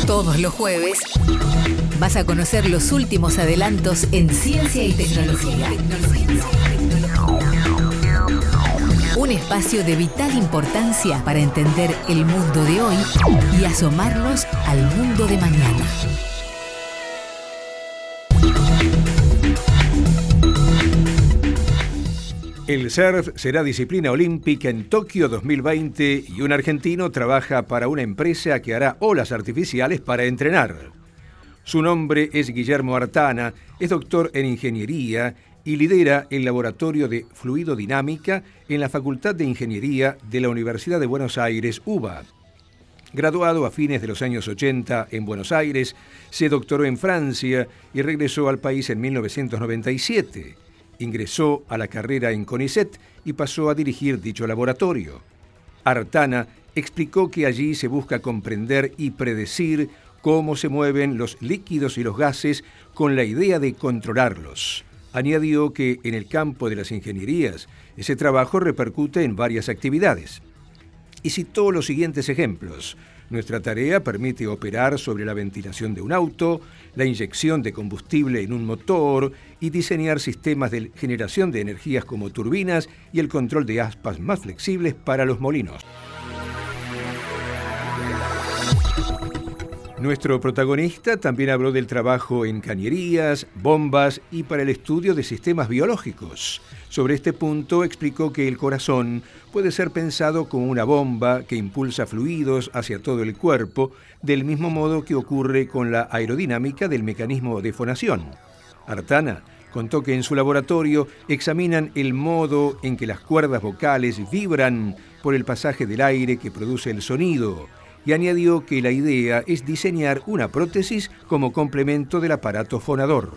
Todos los jueves vas a conocer los últimos adelantos en ciencia y tecnología. Un espacio de vital importancia para entender el mundo de hoy y asomarnos al mundo de mañana. El surf será disciplina olímpica en Tokio 2020 y un argentino trabaja para una empresa que hará olas artificiales para entrenar. Su nombre es Guillermo Artana, es doctor en ingeniería y lidera el laboratorio de fluidodinámica en la Facultad de Ingeniería de la Universidad de Buenos Aires, UBA. Graduado a fines de los años 80 en Buenos Aires, se doctoró en Francia y regresó al país en 1997. Ingresó a la carrera en CONICET y pasó a dirigir dicho laboratorio. Artana explicó que allí se busca comprender y predecir cómo se mueven los líquidos y los gases con la idea de controlarlos. Añadió que en el campo de las ingenierías ese trabajo repercute en varias actividades. Y citó los siguientes ejemplos. Nuestra tarea permite operar sobre la ventilación de un auto, la inyección de combustible en un motor y diseñar sistemas de generación de energías como turbinas y el control de aspas más flexibles para los molinos. Nuestro protagonista también habló del trabajo en cañerías, bombas y para el estudio de sistemas biológicos. Sobre este punto explicó que el corazón puede ser pensado como una bomba que impulsa fluidos hacia todo el cuerpo, del mismo modo que ocurre con la aerodinámica del mecanismo de fonación. Artana contó que en su laboratorio examinan el modo en que las cuerdas vocales vibran por el pasaje del aire que produce el sonido, y añadió que la idea es diseñar una prótesis como complemento del aparato fonador.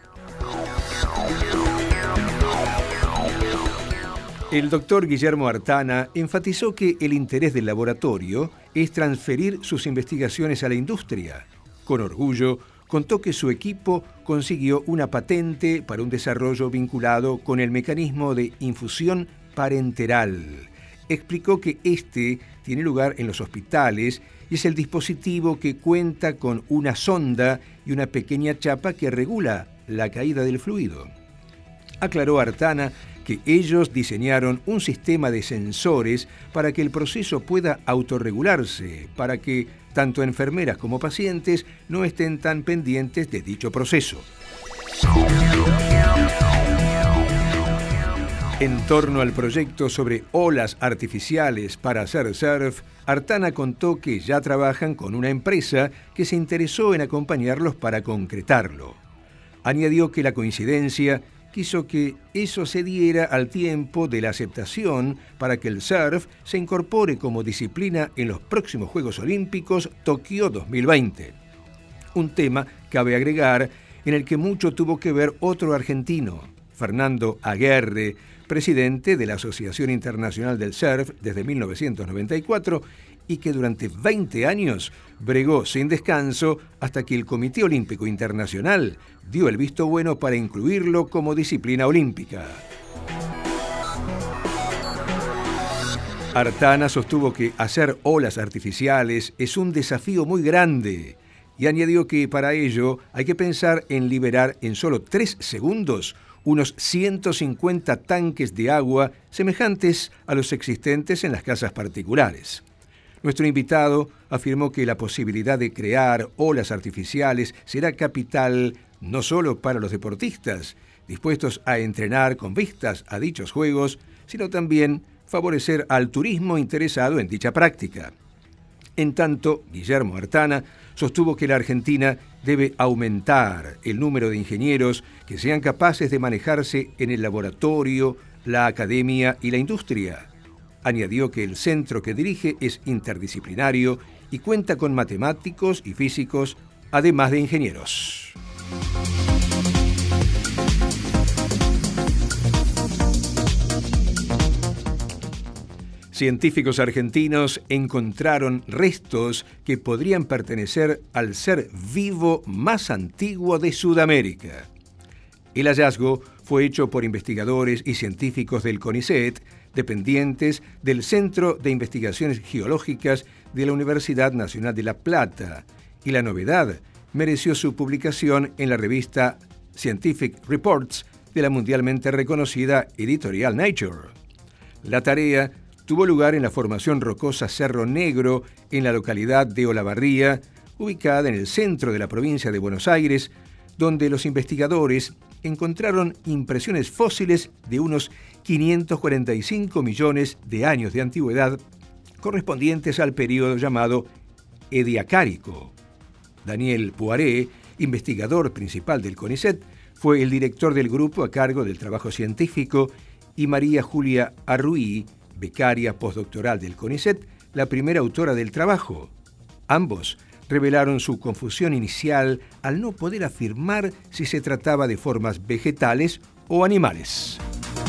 El doctor Guillermo Artana enfatizó que el interés del laboratorio es transferir sus investigaciones a la industria. Con orgullo, contó que su equipo consiguió una patente para un desarrollo vinculado con el mecanismo de infusión parenteral. Explicó que este tiene lugar en los hospitales y es el dispositivo que cuenta con una sonda y una pequeña chapa que regula la caída del fluido. Aclaró Artana que ellos diseñaron un sistema de sensores para que el proceso pueda autorregularse, para que tanto enfermeras como pacientes no estén tan pendientes de dicho proceso. En torno al proyecto sobre olas artificiales para hacer surf, Artana contó que ya trabajan con una empresa que se interesó en acompañarlos para concretarlo. Añadió que la coincidencia quiso que eso se diera al tiempo de la aceptación para que el surf se incorpore como disciplina en los próximos Juegos Olímpicos Tokio 2020. Un tema, cabe agregar, en el que mucho tuvo que ver otro argentino, Fernando Aguerre, presidente de la Asociación Internacional del Surf desde 1994 y que durante 20 años bregó sin descanso hasta que el Comité Olímpico Internacional dio el visto bueno para incluirlo como disciplina olímpica. Artana sostuvo que hacer olas artificiales es un desafío muy grande y añadió que para ello hay que pensar en liberar en solo 3 segundos unos 150 tanques de agua semejantes a los existentes en las casas particulares. Nuestro invitado afirmó que la posibilidad de crear olas artificiales será capital no solo para los deportistas dispuestos a entrenar con vistas a dichos juegos, sino también favorecer al turismo interesado en dicha práctica. En tanto, Guillermo Artana sostuvo que la Argentina debe aumentar el número de ingenieros que sean capaces de manejarse en el laboratorio, la academia y la industria. Añadió que el centro que dirige es interdisciplinario y cuenta con matemáticos y físicos, además de ingenieros. Científicos argentinos encontraron restos que podrían pertenecer al ser vivo más antiguo de Sudamérica. El hallazgo fue hecho por investigadores y científicos del CONICET, dependientes del Centro de Investigaciones Geológicas de la Universidad Nacional de La Plata, y la novedad mereció su publicación en la revista Scientific Reports de la mundialmente reconocida editorial Nature. La tarea tuvo lugar en la formación rocosa Cerro Negro, en la localidad de Olavarría, ubicada en el centro de la provincia de Buenos Aires, donde los investigadores encontraron impresiones fósiles de unos 545 millones de años de antigüedad, correspondientes al período llamado Ediacárico. Daniel Poiré, investigador principal del CONICET, fue el director del grupo a cargo del trabajo científico, y María Julia Arruí, becaria postdoctoral del CONICET, la primera autora del trabajo. Ambos revelaron su confusión inicial al no poder afirmar si se trataba de formas vegetales o animales.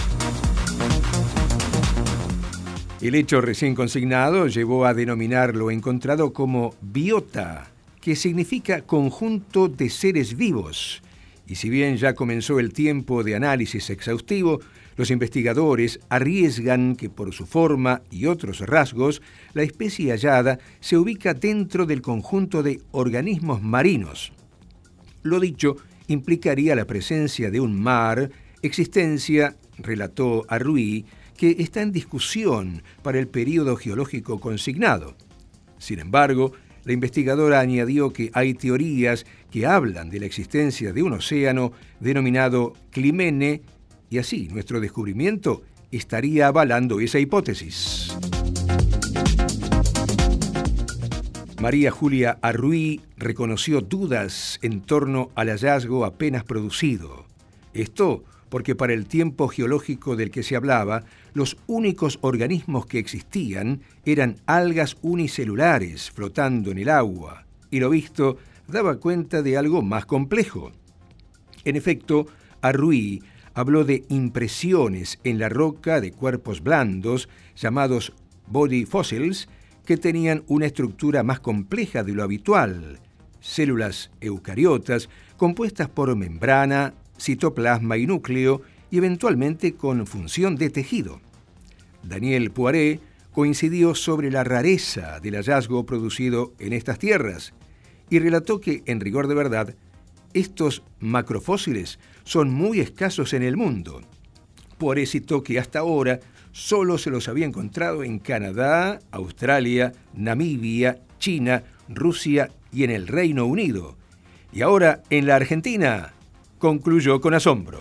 El hecho recién consignado llevó a denominar lo encontrado como biota, que significa conjunto de seres vivos. Y si bien ya comenzó el tiempo de análisis exhaustivo, los investigadores arriesgan que por su forma y otros rasgos, la especie hallada se ubica dentro del conjunto de organismos marinos. Lo dicho implicaría la presencia de un mar, existencia, relató Arruí, que está en discusión para el período geológico consignado. Sin embargo, la investigadora añadió que hay teorías que hablan de la existencia de un océano denominado Clímene, y así nuestro descubrimiento estaría avalando esa hipótesis. María Julia Arruí reconoció dudas en torno al hallazgo apenas producido. Esto porque para el tiempo geológico del que se hablaba, los únicos organismos que existían eran algas unicelulares flotando en el agua, y lo visto daba cuenta de algo más complejo. En efecto, Arruí habló de impresiones en la roca de cuerpos blandos, llamados body fossils, que tenían una estructura más compleja de lo habitual, células eucariotas compuestas por membrana, citoplasma y núcleo, y eventualmente con función de tejido. Daniel Poiré coincidió sobre la rareza del hallazgo producido en estas tierras y relató que, en rigor de verdad, estos macrofósiles son muy escasos en el mundo. Poiré citó que hasta ahora solo se los había encontrado en Canadá, Australia, Namibia, China, Rusia y en el Reino Unido. Y ahora en la Argentina, concluyó con asombro.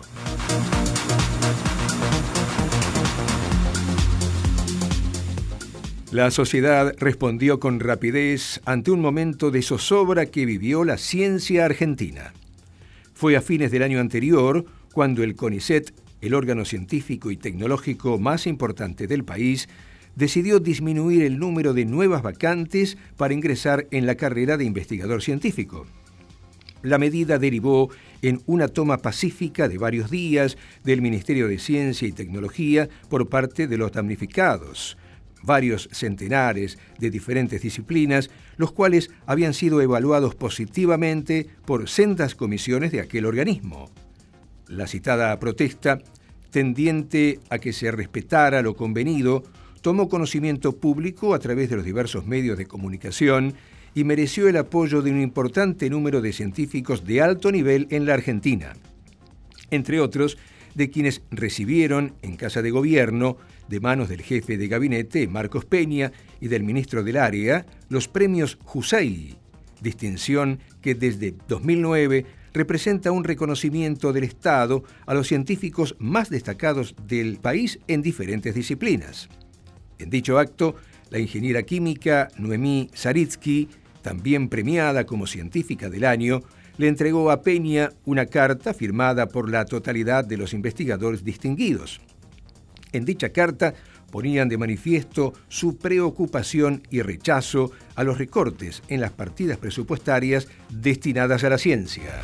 La sociedad respondió con rapidez ante un momento de zozobra que vivió la ciencia argentina. Fue a fines del año anterior cuando el CONICET, el órgano científico y tecnológico más importante del país, decidió disminuir el número de nuevas vacantes para ingresar en la carrera de investigador científico. La medida derivó en una toma pacífica de varios días del Ministerio de Ciencia y Tecnología por parte de los damnificados, varios centenares de diferentes disciplinas, los cuales habían sido evaluados positivamente por sendas comisiones de aquel organismo. La citada protesta, tendiente a que se respetara lo convenido, tomó conocimiento público a través de los diversos medios de comunicación y mereció el apoyo de un importante número de científicos de alto nivel en la Argentina, entre otros de quienes recibieron en Casa de Gobierno, de manos del jefe de gabinete, Marcos Peña, y del ministro del área, los premios Jusey, distinción que desde 2009 representa un reconocimiento del Estado a los científicos más destacados del país en diferentes disciplinas. En dicho acto, la ingeniera química Noemí Zaritsky, también premiada como científica del año, le entregó a Peña una carta firmada por la totalidad de los investigadores distinguidos. En dicha carta ponían de manifiesto su preocupación y rechazo a los recortes en las partidas presupuestarias destinadas a la ciencia.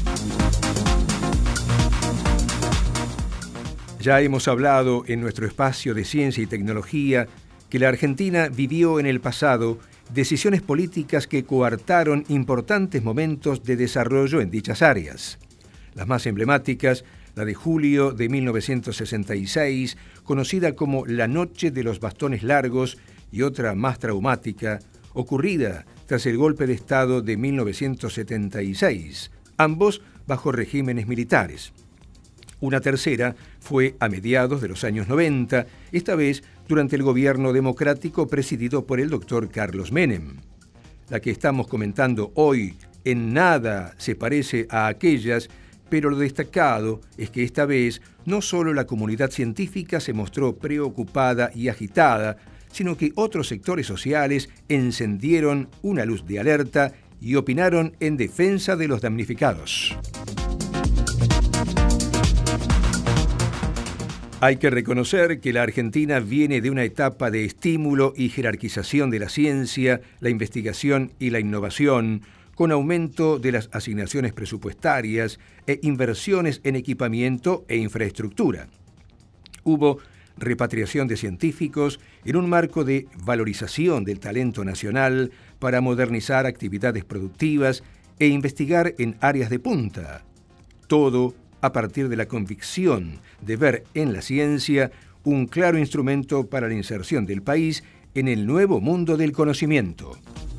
Ya hemos hablado en nuestro espacio de ciencia y tecnología que la Argentina vivió en el pasado decisiones políticas que coartaron importantes momentos de desarrollo en dichas áreas. Las más emblemáticas, la de julio de 1966, conocida como la Noche de los Bastones Largos, y otra más traumática, ocurrida tras el golpe de Estado de 1976, ambos bajo regímenes militares. Una tercera fue a mediados de los años 90, esta vez durante el gobierno democrático presidido por el doctor Carlos Menem. La que estamos comentando hoy en nada se parece a aquellas, pero lo destacado es que esta vez no solo la comunidad científica se mostró preocupada y agitada, sino que otros sectores sociales encendieron una luz de alerta y opinaron en defensa de los damnificados. Hay que reconocer que la Argentina viene de una etapa de estímulo y jerarquización de la ciencia, la investigación y la innovación, con aumento de las asignaciones presupuestarias e inversiones en equipamiento e infraestructura. Hubo repatriación de científicos en un marco de valorización del talento nacional para modernizar actividades productivas e investigar en áreas de punta. Todo a partir de la convicción de ver en la ciencia un claro instrumento para la inserción del país en el nuevo mundo del conocimiento.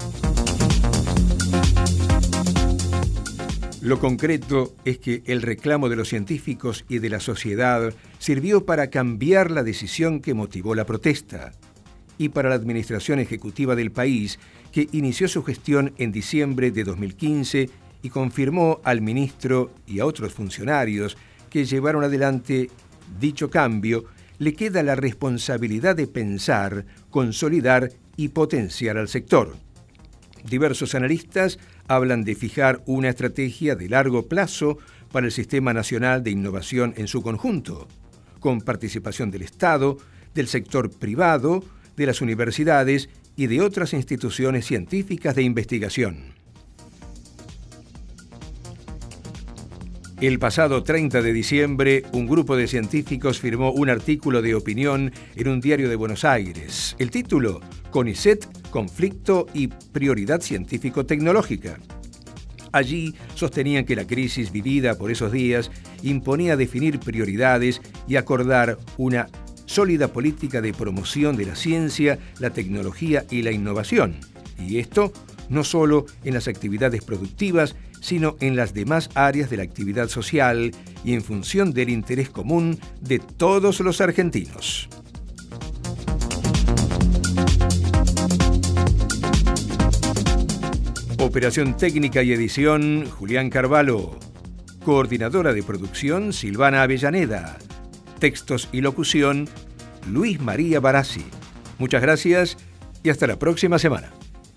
Lo concreto es que el reclamo de los científicos y de la sociedad sirvió para cambiar la decisión que motivó la protesta y para la administración ejecutiva del país, que inició su gestión en diciembre de 2015 y confirmó al ministro y a otros funcionarios que llevaron adelante dicho cambio, le queda la responsabilidad de pensar, consolidar y potenciar al sector. Diversos analistas hablan de fijar una estrategia de largo plazo para el Sistema Nacional de Innovación en su conjunto, con participación del Estado, del sector privado, de las universidades y de otras instituciones científicas de investigación. El pasado 30 de diciembre, un grupo de científicos firmó un artículo de opinión en un diario de Buenos Aires. El título: CONICET, conflicto y prioridad científico-tecnológica. Allí sostenían que la crisis vivida por esos días imponía definir prioridades y acordar una sólida política de promoción de la ciencia, la tecnología y la innovación. Y esto no solo en las actividades productivas, sino en las demás áreas de la actividad social y en función del interés común de todos los argentinos. Operación técnica y edición, Julián Carvalho. Coordinadora de producción, Silvana Avellaneda. Textos y locución, Luis María Barassi. Muchas gracias y hasta la próxima semana.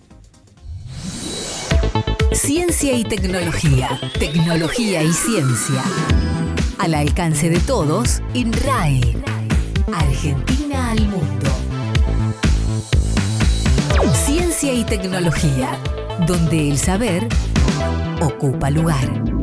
Ciencia y tecnología. Tecnología y ciencia. Al alcance de todos en RAE. Argentina al mundo. Ciencia y tecnología, donde el saber ocupa lugar.